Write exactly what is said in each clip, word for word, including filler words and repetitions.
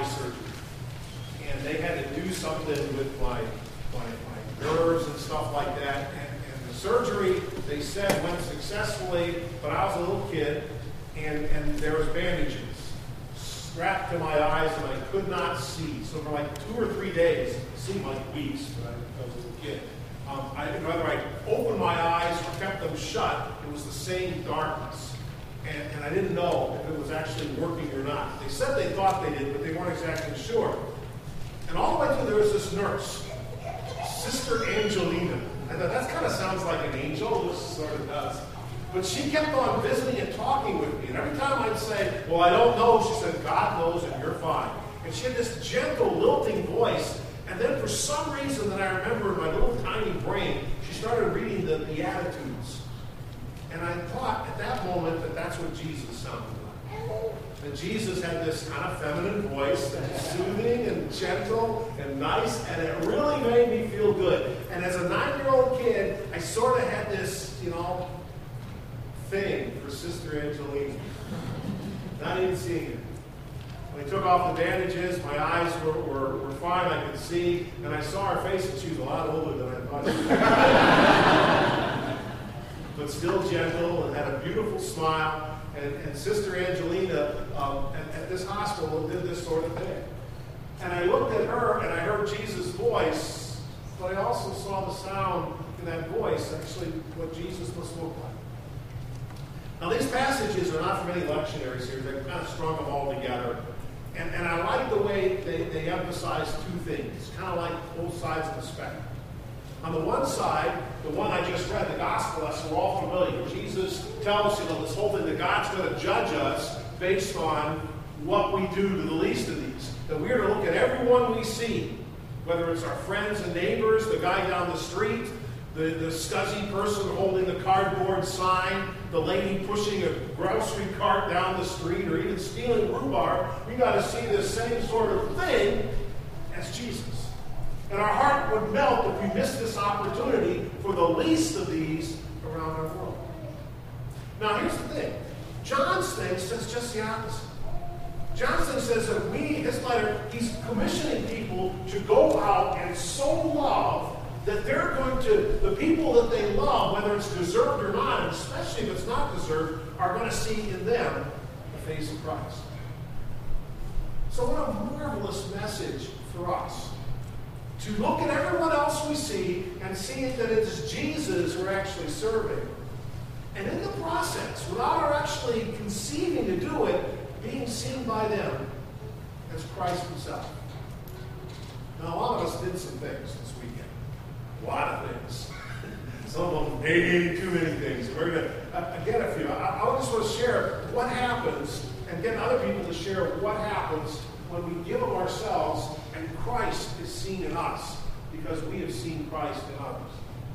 eye surgery. And they had to do something with my, my, my nerves and stuff like that. And, and the surgery, they said, went successfully, but I was a little kid, and, and there was bandages strapped to my eyes, and I could not see. So for like two or three days, it seemed like weeks, but I, I was a little kid. Um, I, whether I opened my eyes or kept them shut, it was the same darkness. And, and I didn't know if it was actually working or not. They said they thought they did, but they weren't exactly sure. And all the way through, there was this nurse, Sister Angelina. I thought, that kind of sounds like an angel. This sort of does. But she kept on visiting and talking with me. And every time I'd say, well, I don't know, she said, God knows and you're fine. And she had this gentle, lilting voice. And then for some reason that I remember in my little tiny brain, she started reading the Beatitudes. And I thought at that moment that that's what Jesus sounded like. That Jesus had this kind of feminine voice that was soothing and gentle and nice, and it really made me feel good. And as a nine-year-old kid, I sort of had this, you know, thing for Sister Angelina. Not even seeing it. When I took off the bandages, my eyes were, were, were fine, I could see, and I saw her face, and she was a lot older than I thought she was. But still gentle, and had a beautiful smile. And, and Sister Angelina um, at, at this hospital did this sort of thing. And I looked at her, and I heard Jesus' voice, but I also saw the sound in that voice, actually what Jesus must look like. Now, these passages are not from any lectionary series. They've kind of strung them all together. And, and I like the way they, they emphasize two things, kind of like both sides of the spectrum. On the one side, the one I just read, the gospel lesson, we're all familiar. Jesus tells us, you know, this whole thing that God's going to judge us based on what we do to the least of these. That we're to look at everyone we see, whether it's our friends and neighbors, the guy down the street, the, the scuzzy person holding the cardboard sign, the lady pushing a grocery cart down the street, or even stealing rhubarb. We got to see this same sort of thing as Jesus. And our heart would melt if we missed this opportunity for the least of these around our world. Now, here's the thing. John's thing says just the opposite. John's thing says that we, his letter, he's commissioning people to go out and so love that they're going to, the people that they love, whether it's deserved or not, and especially if it's not deserved, are going to see in them the face of Christ. So what a marvelous message for us. To look at everyone else we see and see that it is Jesus we're actually serving. And in the process, without our actually conceiving to do it, being seen by them as Christ himself. Now, a lot of us did some things this weekend. A lot of things. Some of them, maybe too many things. We're going to uh, get a few. I, I just want to share what happens and get other people to share what happens when we give of ourselves and Christ is seen in us because we have seen Christ in others.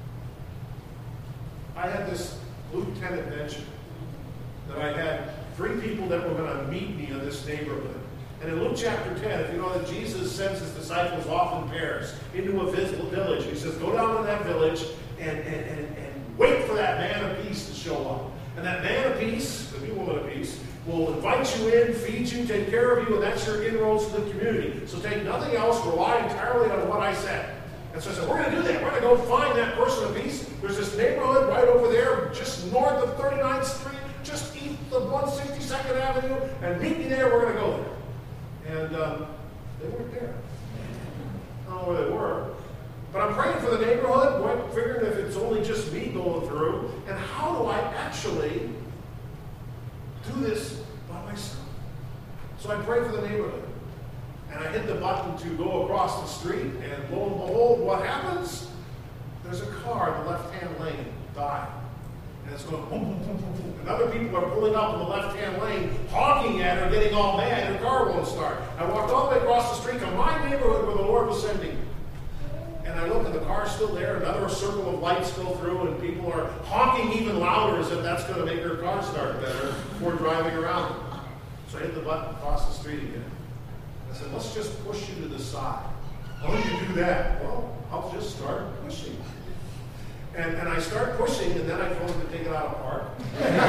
I had this Luke ten adventure that I had three people that were going to meet me in this neighborhood. And in Luke chapter ten, if you know that Jesus sends his disciples off in pairs into a village. He says, go down to that village and, and, and, and wait for that man of peace to show up. And that man of peace, the new woman of peace, will invite you in, feed you, take care of you, and that's your inroads to the community. So take nothing else, rely entirely on what I said. And so I said, we're going to do that. We're going to go find that person of peace. There's this neighborhood right over there, just north of thirty-ninth Street, just east of one sixty-second Avenue, and meet me there. We're going to go there. And um, they weren't there. I don't know where they were. But I'm praying for the neighborhood, figuring if it's only just me going through, and how do I actually do this by myself? So I pray for the neighborhood. And I hit the button to go across the street, and lo and behold, what happens? There's a car in the left-hand lane, died. And it's going boom, boom, boom, boom, boom. And other people are pulling up in the left-hand lane, honking at her, getting all mad, and her car won't start. I walked all the way across the street to my neighborhood where the Lord was sending me. And I look, and the car's still there, another circle of lights go through, and people are honking even louder as if that's going to make their car start better before driving around them. So I hit the button across the street again. I said, let's just push you to the side. How do you do that? Well, I'll just start pushing. And, and I start pushing, and then I told him to take it out of park.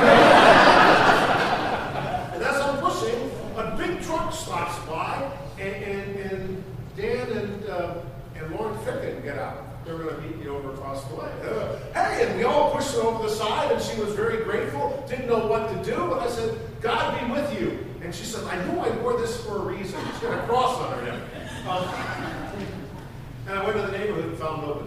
And as I'm pushing, a big truck stops by, and, she was very grateful, didn't know what to do, but I said, God be with you. And she said, I knew I wore this for a reason. She had a cross on her neck. Um, and I went to the neighborhood and found nobody.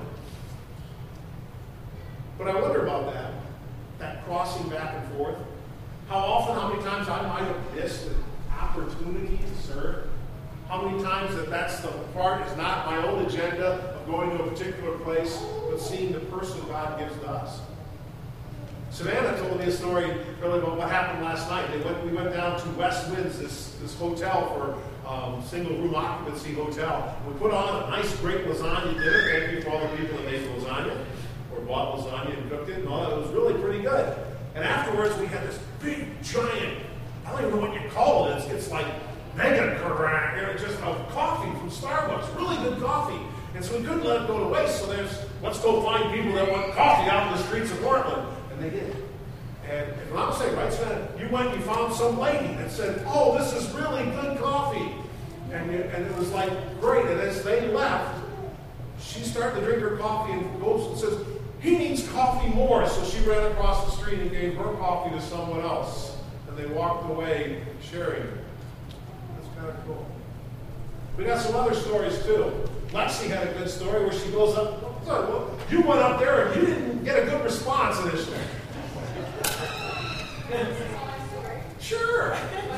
But I wonder about that, that crossing back and forth. How often, how many times I might have missed an opportunity to serve. How many times that that's the part is not my own agenda of going to a particular place, but seeing the person God gives to us. Savannah told me a story really about what happened last night. They went, we went down to West Winds, this, this hotel for um, single room occupancy hotel. We put on a nice, great lasagna dinner. Thank you for all the people that made lasagna or bought lasagna and cooked it and all that. It was really pretty good. And afterwards, we had this big, giant, I don't even know what you call it. It's, it's like mega carafe, you know, just a coffee from Starbucks, really good coffee. And so we couldn't let it go to waste. So there's, let's go find people that want coffee out in the streets of Portland. And they did. And, and I'm saying, right, so you went and you found some lady that said, oh, this is really good coffee. And, you, and it was like, great. And as they left, she started to drink her coffee and goes and says, he needs coffee more. So she ran across the street and gave her coffee to someone else. And they walked away sharing. That's kind of cool. We got some other stories too. Lexi had a good story where she goes up, well, you went up there and you didn't get a good response initially. Sure.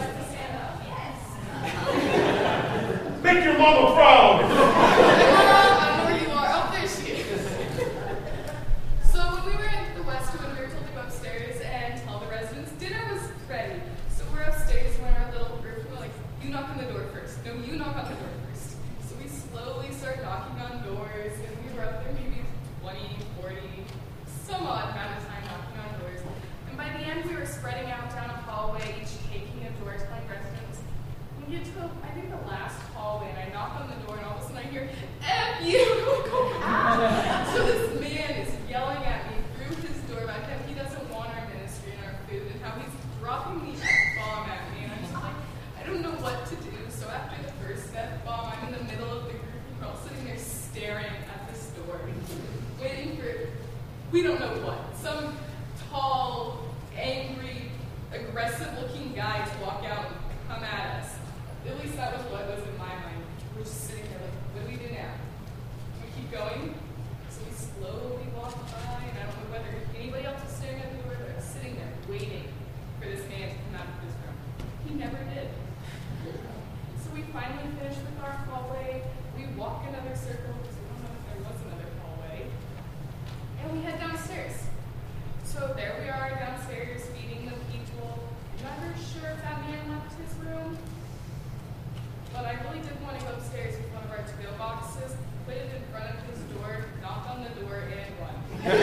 Make your mama proud. I know where you are. Oh, there she is. So when we were in the Westwood, we were told to go upstairs and tell the residents dinner was ready. So we're upstairs, we're in our little group. We're like, you knock on the door first. No, you knock on the door first. So we slowly start knocking on doors, and we were up there maybe twenty, forty, some odd amount of time knocking on doors. And by the end, we were spreading out down a hallway, each taking a door to like residents. We get to, I think, the last hallway, and I knock on the door, and all of a sudden I hear, F you! Go back! So this man is yelling at me through his door about how he doesn't want our ministry and our food, and how he's dropping the F-bomb at me. And I'm just like, I don't know what to do. So after the first F-bomb, I'm in the middle of the group, and we're all sitting there staring at this door, waiting for, we don't know what, some tall, angry, aggressive-looking guy to walk out and come at us. At least that was what was in my mind. We were just sitting there like, what do we do now? We keep going. So we slowly walk by, and I don't know whether anybody else is staring at the door, but I'm sitting there waiting for this man to come out of this room. He never did. So we finally finish with our hallway. We walk another circle, because we don't know if there was another hallway. And we head downstairs. So there we are downstairs feeding the people. Never sure if that man left his room. But I really did want to go upstairs with one of our to-go boxes, put it in front of his door, knock on the door, and run.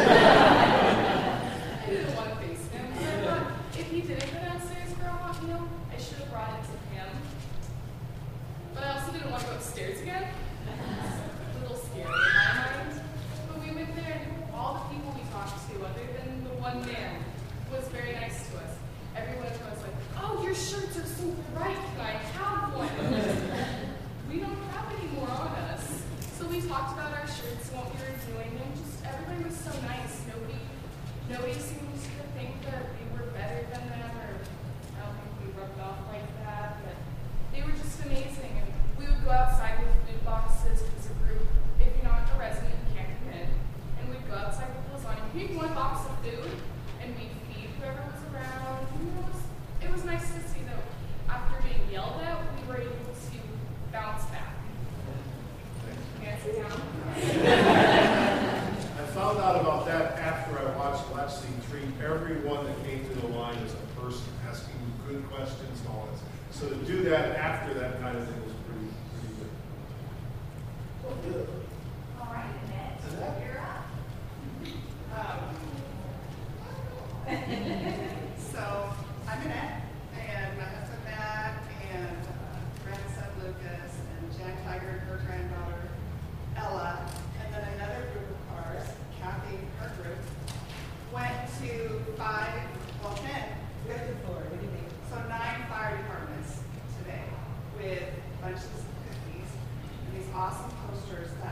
I didn't want to face him. So I thought, if he didn't go downstairs for a hot meal, I should have brought it to him. But I also didn't want to go upstairs again. It's a little scary in my mind. But we went there, and all the people we talked to, other than the one man, was very nice to us. Everyone was like, oh, your shirts are so bright, can I have one? We don't have any more on us. So we talked about our shirts and what we were doing, and just everybody was so nice. Nobody nobody seemed to think that we were better than them, or I don't think we rubbed off like that, but they were just amazing. And we would go outside with food boxes as a group. If you're not a resident, you can't come in. And we'd go outside with lasagna. We'd one box of food, and we'd feed whoever was around. And it was, it was nice to see that after being yelled at, we were able to bounce back. I found out about that after I watched Lexi treat everyone that came to the line as a person, asking good questions and all that. So to do that after that kind of thing was pretty, pretty good. Well, good. All right, Annette, Annette? you're up. Um, so, I'm Annette, and my husband Matt, and uh, grandson Lucas, and Jan Tiger, her granddaughter Ella, and then another group of ours, Kathy, her group, went to five, well, ten, so nine fire departments today with bunches of cookies and these awesome posters that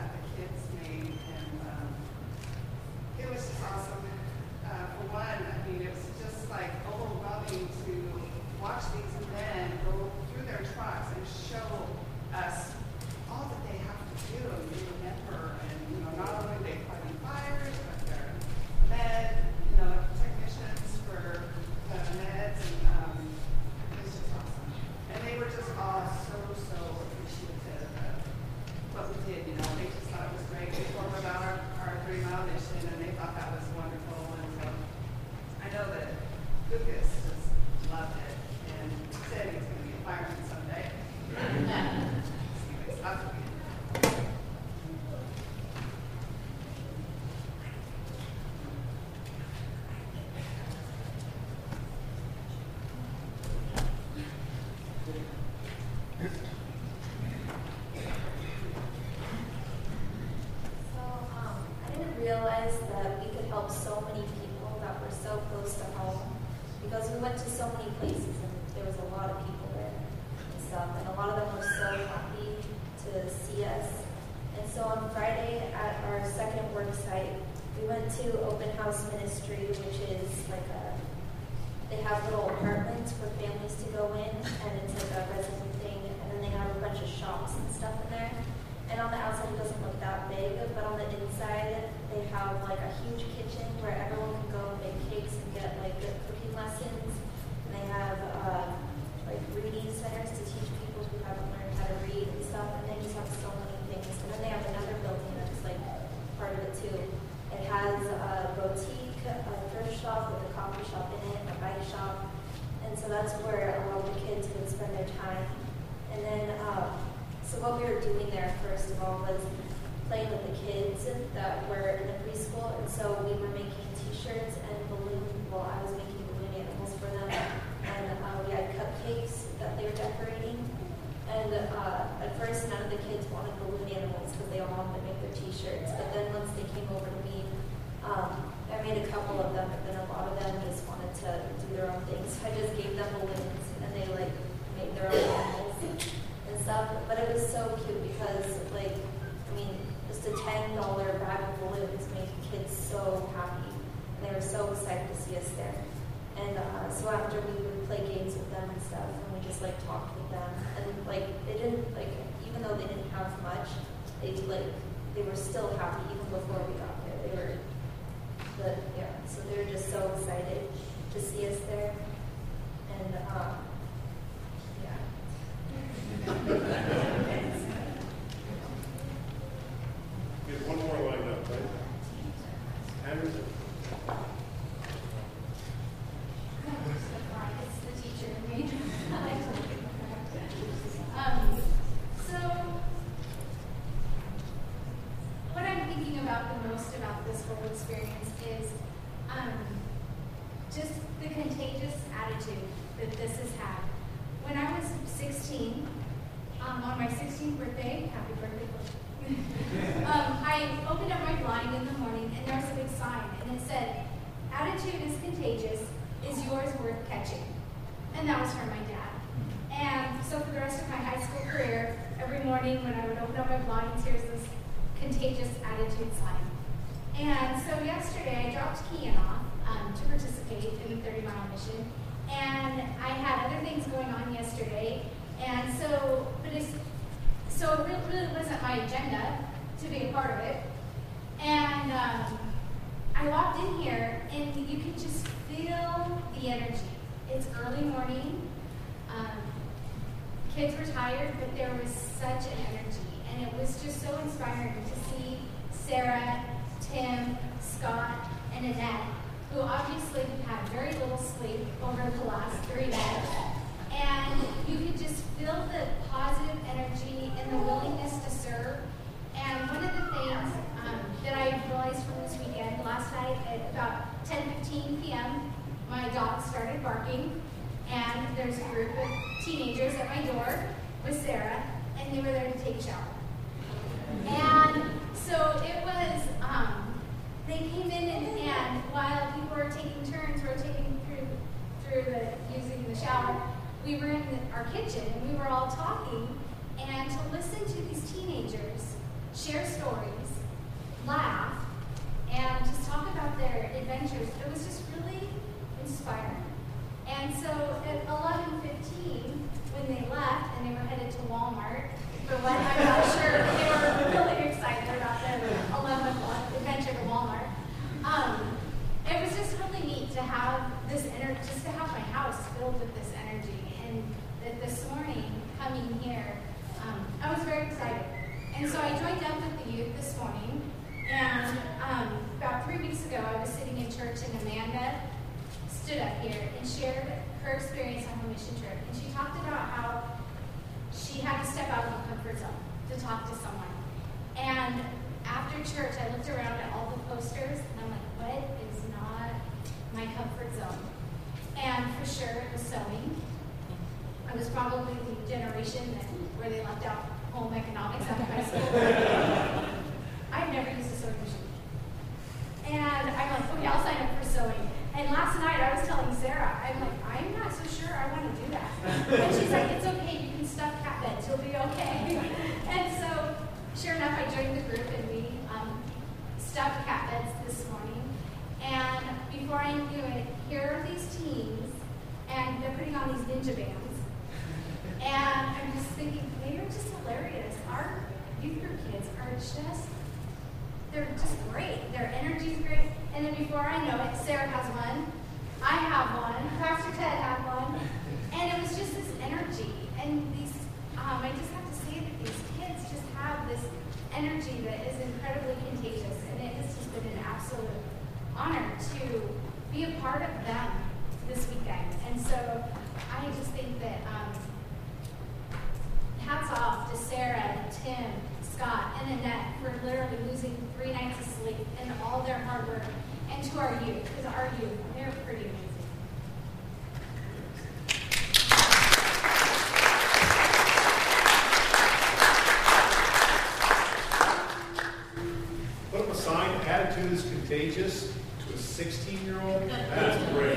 we went to so many places, and there was a lot of people there and stuff, and a lot of them were so happy to see us. And so on Friday at our second work site, we went to Open House Ministry, which is like a, they have little apartments for families to go in, and it's like a resident thing, and then they have a bunch of shops and stuff in there. And on the outside, it doesn't look that big, but on the inside, they have like a huge kitchen where everyone can go and make cakes and get like good cooking lessons. And they have uh, like reading centers to teach people who haven't learned how to read and stuff. And they just have so many things. And then they have another building that's like part of it too. It has a boutique, a thrift shop with a coffee shop in it, a bike shop. And so that's where a lot of the kids would spend their time. And then, uh, so what we were doing there, first of all, was playing with the kids that were in the preschool. And so we were making T-shirts and balloon, well, I was making balloon animals for them. And uh, we had cupcakes that they were decorating. And uh, at first, none of the kids wanted balloon animals because they all wanted to make their T-shirts. But then once they came over to me, um, I made a couple of them, but then a lot of them just wanted to do their own things. So I just gave them balloons, and they like made their own animals and stuff. But it was so cute because, like, I mean, just a ten dollar bag of balloons made kids so happy, and they were so excited to see us there. And uh, so after we would play games with them and stuff, and we just like talked with them, and like they didn't like, even though they didn't have much, they like they were still happy even before we got there. They were, the yeah, so they were just so excited to see us there, and um, yeah. We have one more lined up, right? Anderson. It's the teacher in me. um, so, what I'm thinking about the most about this whole experience is um, just the contagious attitude that this has had. When I was sixteen, um, on my sixteenth birthday, happy birthday, um, I opened up my blind in the morning, and there was a big sign, and it said, "Attitude is contagious, is yours worth catching?" And that was from my dad. And so for the rest of my high school career, every morning when I would open up my blinds, here's this contagious attitude sign. And so yesterday, I dropped Kian off um, to participate in the thirty mile mission. And I had other things going on yesterday. And so, but it's, so it really, really wasn't my agenda to be a part of it. And um, I walked in here, and you could just feel the energy. It's early morning. Um, kids were tired, but there was such an energy. And it was just so inspiring to see Sarah, Tim, Scott, and Annette, who obviously had very little sleep over the last three nights. And you could just feel the positive energy and the willingness to serve. And one of the things um, that I realized from this weekend, last night at about ten fifteen p.m., my dog started barking, and there's a group of teenagers at my door with Sarah, and they were there to take a shower. And so it was, um, they came in, and, and while people were taking turns rotating through through the using the shower, we were in the, our kitchen, and we were all talking, and to listen to these teenagers share stories, laugh, and just talk about their adventures, it was just really inspiring. And so at eleven fifteen, when they left and they were headed to Walmart, for what I'm not sure, but they were really excited about their eleven o'clock adventure to Walmart. Um, it was just really neat to have this energy, just to have my house filled with this energy. And that this morning, coming here, um, I was very excited. And so I joined up with the youth this morning. And um, about three weeks ago, I was sitting in church, and Amanda stood up here and shared her experience on her mission trip. And she talked about how she had to step out of the comfort zone to talk to someone. And after church, I looked around at all the posters, and I'm like, what is not my comfort zone? And for sure, it was sewing. I was probably the generation that, where they left out home economics after high school. I've never used a sewing machine. And I'm like, okay, I'll sign up for sewing. And last night I was telling Sarah, I'm like, I on these ninja bands. And I'm just thinking, they are just hilarious. Our youth group kids are just, they're just great. Their energy is great. And then before I know it, Sarah has one. I have one. Pastor Ted had one. And it was just this energy. And these, um, I just have to say that these kids just have this energy that is incredibly contagious. And it has just been an absolute honor to be a part of them this weekend. And so I just think that um, hats off to Sarah, Tim, Scott, and Annette for literally losing three nights of sleep and all their hard work. And to our youth, because our youth, they're pretty amazing. Put up a sign, attitude is contagious, to a sixteen-year-old. That's great.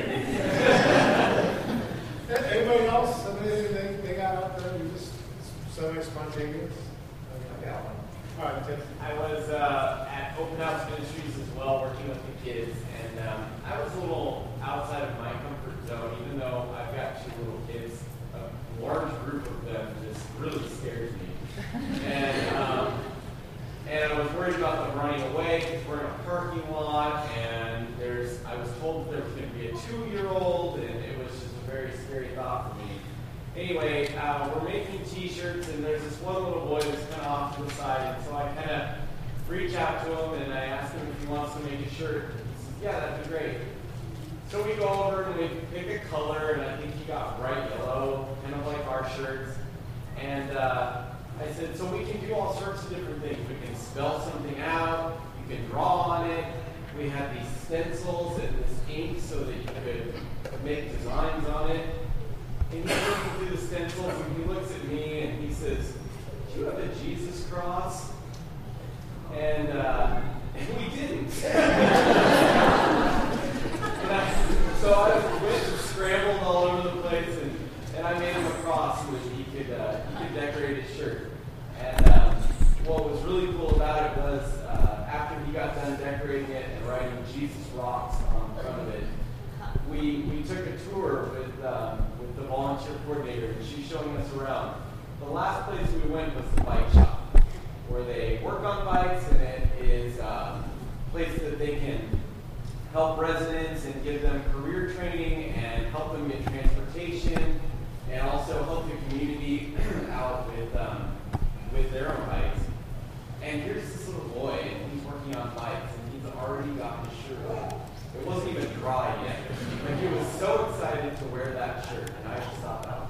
Anybody else? Anything they, they got out there? You just semi-spontaneous? I got one. All right, Tim. I was uh, at Open House Ministries as well, working with the kids, and um, I was a little outside of my comfort zone, even though I've got two little kids. A large group of them just really scares me. And um, and I was worried about them running away because we're in a parking lot, and there's I was told there was going to be a two-year-old, and it was just a very scary thought for me. Anyway, uh, we're making T-shirts, and there's this one little boy that's kind of off to the side, and so I kind of reach out to him, and I ask him if he wants to make a shirt. He says, yeah, that'd be great. So we go over, and we pick a color, and I think he got bright yellow, kind of like our shirts. And uh, I said, so we can do all sorts of different things. We can spell something out, you can draw on it. We had these stencils and this ink so that you could make designs on it. And he's looking through the stencils, and he looks at me, and he says, do you have a Jesus cross? And, uh, and we didn't. and I, so I went and scrambled all over the place, and, and I made him a cross so that he could, uh, he could decorate his shirt. And um, what was really cool about it was uh, after he got done decorating it and writing Jesus Rocks on front of it, we, we took a tour with um, with the volunteer coordinator, and she's showing us around. The last place we went was the bike shop, where they work on bikes, and it is um, a place that they can help residents and give them career training and help them get transportation, and also help the community out with um, with their own bikes. And here's this little boy, and he's working on bikes, and he's already got his shirt on. It wasn't even dry yet. Like, he was so excited to wear that shirt, and I just thought that was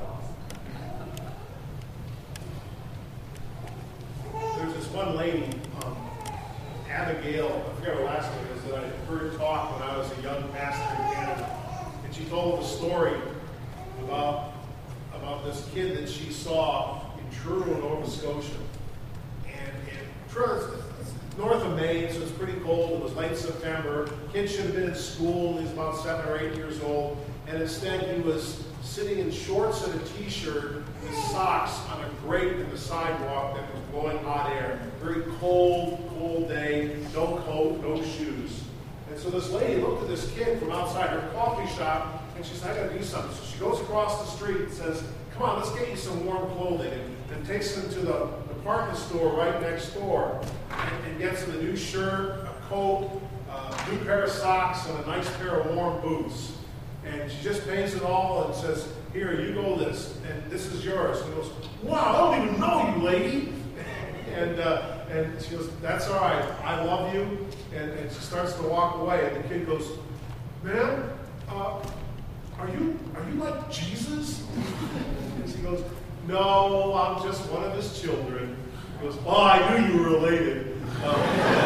awesome. There's this one lady, um, Abigail, I forget her last name is, that I heard talk when I was a young pastor in Canada. And she told a story about, about this kid that she saw in Truro, Nova Scotia. And in Truro, north of Maine, so it's pretty cold. It was late September. Kid should have been in school. He was about seven or eight years old. And instead, he was sitting in shorts and a T-shirt with socks on a grate in the sidewalk that was blowing hot air. Very cold, cold day. No coat, no shoes. And so this lady looked at this kid from outside her coffee shop, and she said, I got to do something. So she goes across the street and says, come on, let's get you some warm clothing. And, and takes him to the department store right next door and, and gets him a new shirt, a coat, a new pair of socks, and a nice pair of warm boots. And she just pays it all and says, here, you go this, and this is yours. And he goes, wow, I don't even know you, lady. and uh, and she goes, that's all right, I love you. And, and she starts to walk away, and the kid goes, man, uh, are you are you like Jesus? And she goes, no, I'm just one of his children. He goes, oh, I knew you were related. Um,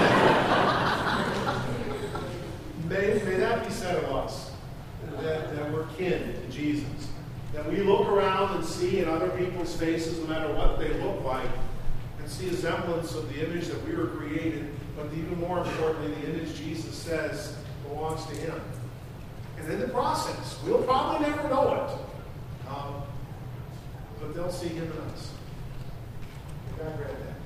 may, may that be said of us, that, that we're kin to Jesus. That we look around and see in other people's faces, no matter what they look like, and see a semblance of the image that we were created, but even more importantly, the image Jesus says belongs to him. And in the process, we'll probably never know it. Um, but they'll see him in us. God grant that.